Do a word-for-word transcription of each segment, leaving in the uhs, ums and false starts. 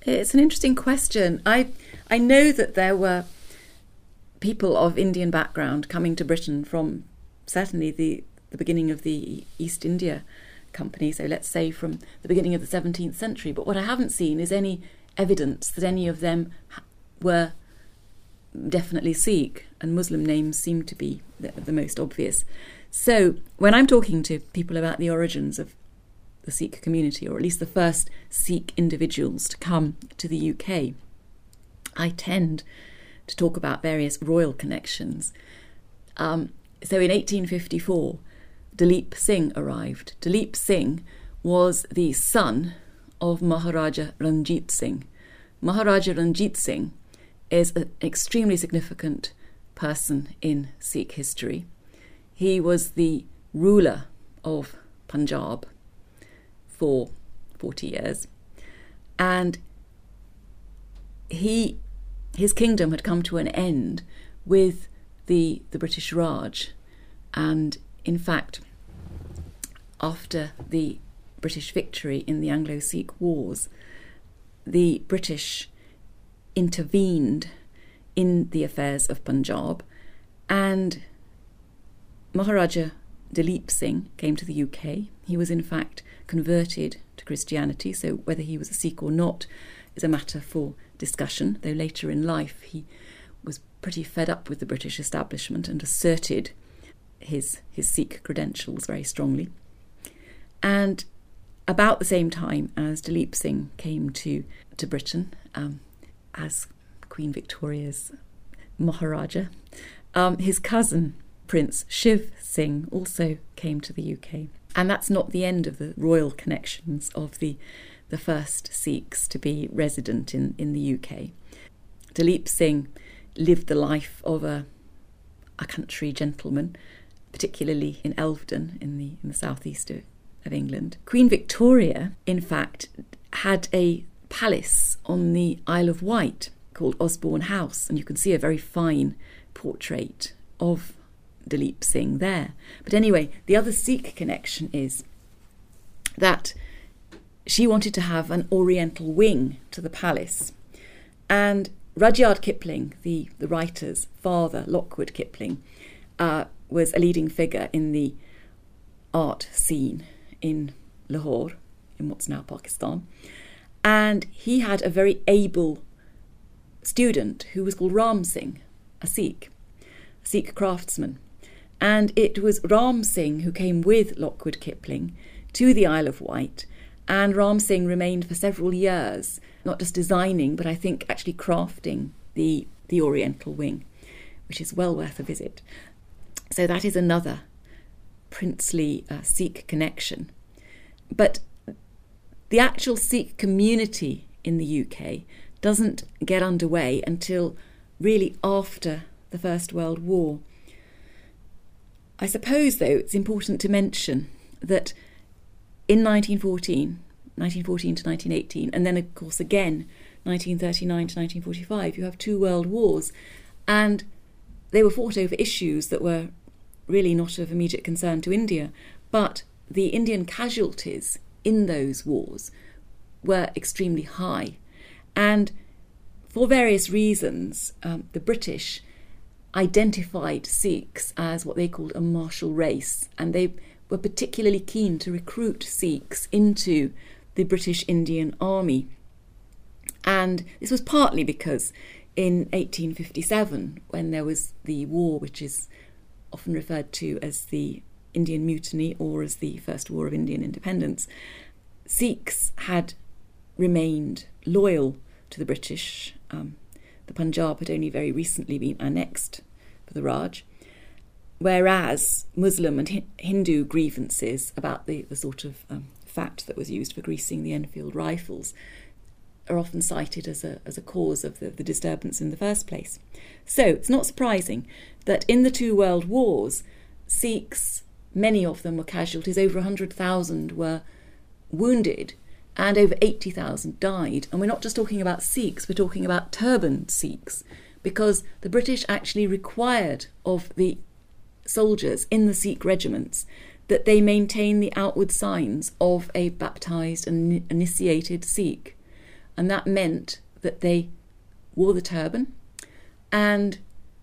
It's an interesting question. I I know that there were people of Indian background coming to Britain from certainly the, the beginning of the East India Company, so let's say from the beginning of the seventeenth century. But what I haven't seen is any evidence that any of them were definitely Sikh, and Muslim names seem to be the, the most obvious. So when I'm talking to people about the origins of the Sikh community, or at least the first Sikh individuals to come to the U K, I tend to talk about various royal connections. Um, so in eighteen fifty-four, Dalip Singh arrived. Dalip Singh was the son of Maharaja Ranjit Singh. Maharaja Ranjit Singh is an extremely significant person in Sikh history. He was the ruler of Punjab for forty years, and he his kingdom had come to an end with the the British Raj, and in fact, after the British victory in the Anglo-Sikh Wars, the British intervened in the affairs of Punjab, and Maharaja Dalip Singh came to the U K. He was in fact converted to Christianity, so whether he was a Sikh or not is a matter for discussion, though later in life he was pretty fed up with the British establishment and asserted his his Sikh credentials very strongly. And about the same time as Dalip Singh came to, to Britain um, as Queen Victoria's Maharaja, um, his cousin, Prince Shiv Singh, also came to the U K. And that's not the end of the royal connections of the, the first Sikhs to be resident in, in the U K. Dalip Singh lived the life of a, a country gentleman, particularly in Elvedon in the in the southeast of, of England. Queen Victoria, in fact, had a palace on the Isle of Wight called Osborne House, and you can see a very fine portrait of Dalip Singh there. But anyway, the other Sikh connection is that she wanted to have an oriental wing to the palace, and Rudyard Kipling, the, the writer's father, Lockwood Kipling, uh, was a leading figure in the art scene in Lahore, in what's now Pakistan. And he had a very able student who was called Ram Singh, a Sikh, a Sikh craftsman. And it was Ram Singh who came with Lockwood Kipling to the Isle of Wight, and Ram Singh remained for several years, not just designing, but I think actually crafting the, the Oriental wing, which is well worth a visit. So that is another princely uh, Sikh connection. But the actual Sikh community in the U K doesn't get underway until really after the First World War. I suppose, though, it's important to mention that in nineteen fourteen, nineteen fourteen to nineteen eighteen, and then, of course, again, nineteen thirty-nine to nineteen forty-five, you have two world wars, and they were fought over issues that were really not of immediate concern to India, but the Indian casualties in those wars were extremely high. And for various reasons, um, the British identified Sikhs as what they called a martial race, and they were particularly keen to recruit Sikhs into the British Indian Army. And this was partly because in eighteen fifty-seven, when there was the war which is often referred to as the Indian Mutiny or as the First War of Indian Independence, Sikhs had remained loyal to the British. Um, the Punjab had only very recently been annexed for the Raj, whereas Muslim and Hi- Hindu grievances about the, the sort of um, fat that was used for greasing the Enfield rifles are often cited as a as a cause of the, the disturbance in the first place. So it's not surprising that in the two world wars, Sikhs, many of them were casualties, over one hundred thousand were wounded, and over eighty thousand died. And we're not just talking about Sikhs, we're talking about turbaned Sikhs, because the British actually required of the soldiers in the Sikh regiments that they maintain the outward signs of a baptised and initiated Sikh. and that meant that they wore the turban, and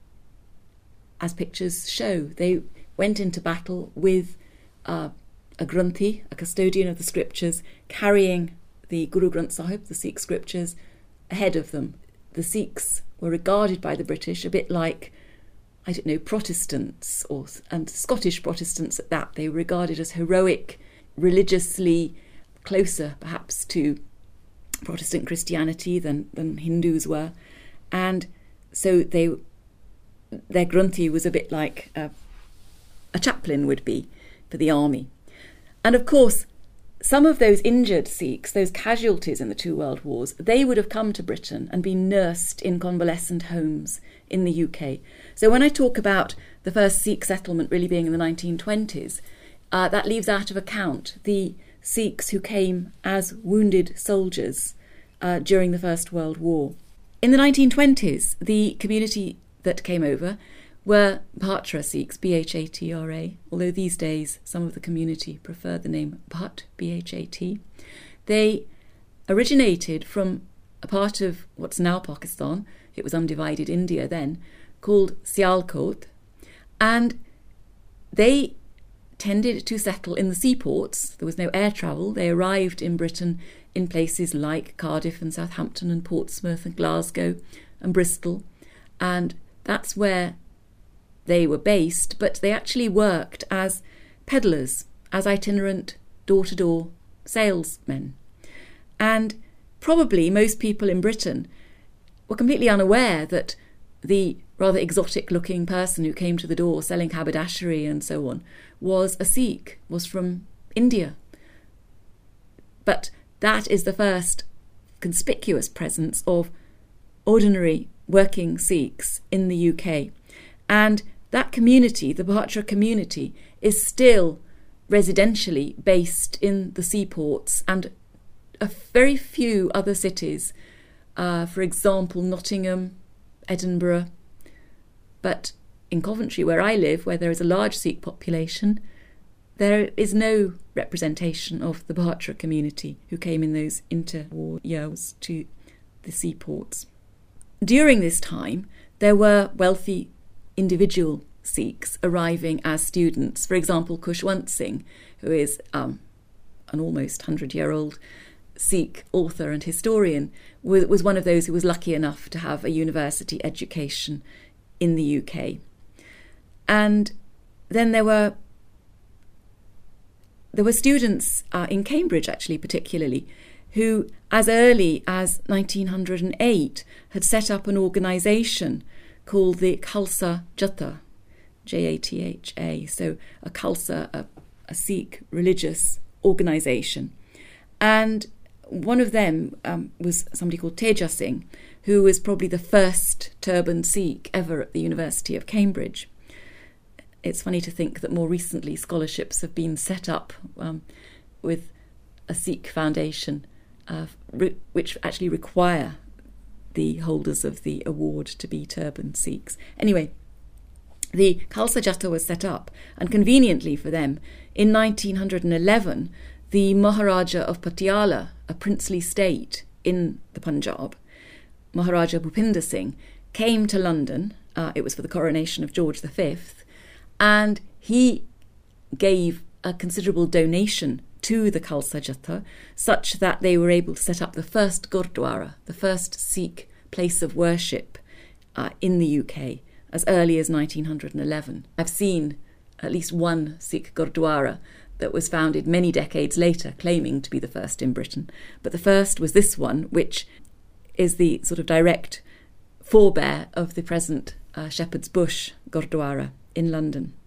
as pictures show, they went into battle with uh, a Granthi, a custodian of the scriptures, carrying the Guru Granth Sahib, the Sikh scriptures, ahead of them. The Sikhs were regarded by the British a bit like, I don't know, Protestants, or and Scottish Protestants at that. They were regarded as heroic, religiously closer perhaps to Protestant Christianity than, than Hindus were. And so they their Granthi was a bit like a, a chaplain would be for the army. And of course, some of those injured Sikhs, those casualties in the two world wars, they would have come to Britain and been nursed in convalescent homes in the U K. So when I talk about the first Sikh settlement really being in the nineteen twenties, uh, that leaves out of account the Sikhs who came as wounded soldiers uh, during the First World War. In the nineteen twenties, the community that came over were Bhatra Sikhs, B H A T R A, although these days some of the community prefer the name Bhat, B H A T. They originated from a part of what's now Pakistan, it was undivided India then, called Sialkot, and they tended to settle in the seaports. There was no air travel. They arrived in Britain in places like Cardiff and Southampton and Portsmouth and Glasgow and Bristol, and that's where they were based, but they actually worked as peddlers, as itinerant door-to-door salesmen. And probably most people in Britain were completely unaware that the rather exotic-looking person who came to the door selling haberdashery and so on was a Sikh, was from India. But that is the first conspicuous presence of ordinary working Sikhs in the U K. And that community, the Bhatra community, is still residentially based in the seaports and a very few other cities, uh, for example, Nottingham, Edinburgh. But in Coventry, where I live, where there is a large Sikh population, there is no representation of the Bhatra community who came in those interwar years to the seaports. During this time, there were wealthy individual Sikhs arriving as students. For example, Khushwant Singh, who is um, an almost hundred-year-old Sikh author and historian, was one of those who was lucky enough to have a university education in the U K. And then there were there were students uh, in Cambridge, actually, particularly, who, as early as nineteen oh eight, had set up an organisation called the Khalsa Jatha, J A T H A, so a Khalsa, a, a Sikh religious organisation. And one of them um, was somebody called Teja Singh, who was probably the first turban Sikh ever at the University of Cambridge. It's funny to think that more recently scholarships have been set up um, with a Sikh foundation, uh, re- which actually require the holders of the award to be turban Sikhs. Anyway, the Khalsa Jatha was set up, and conveniently for them, in nineteen eleven, the Maharaja of Patiala, a princely state in the Punjab, Maharaja Bhupinder Singh, came to London. Uh, it was for the coronation of George the Fifth, and he gave a considerable donation to the Khalsa Jatha, such that they were able to set up the first Gurdwara, the first Sikh place of worship uh, in the U K, as early as nineteen eleven. I've seen at least one Sikh Gurdwara that was founded many decades later, claiming to be the first in Britain. But the first was this one, which is the sort of direct forebear of the present uh, Shepherd's Bush Gurdwara in London.